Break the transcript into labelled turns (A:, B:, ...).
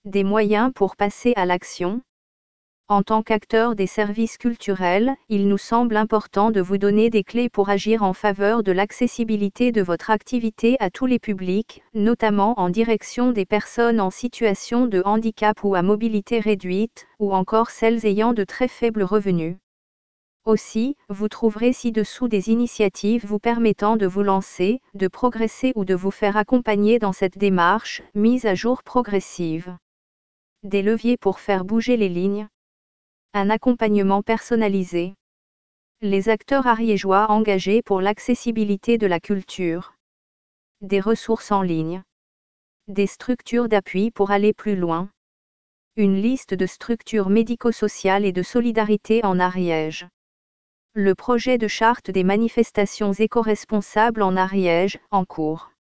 A: Des moyens pour passer à l'action. En tant qu'acteur des services culturels, il nous semble important de vous donner des clés pour agir en faveur de l'accessibilité de votre activité à tous les publics, notamment en direction des personnes en situation de handicap ou à mobilité réduite, ou encore celles ayant de très faibles revenus. Aussi, vous trouverez ci-dessous des initiatives vous permettant de vous lancer, de progresser ou de vous faire accompagner dans cette démarche, mise à jour progressive. Des leviers pour faire bouger les lignes. Un accompagnement personnalisé. Les acteurs ariégeois engagés pour l'accessibilité de la culture. Des ressources en ligne. Des structures d'appui pour aller plus loin. Une liste de structures médico-sociales et de solidarité en Ariège. Le projet de charte des manifestations éco-responsables en Ariège, en cours.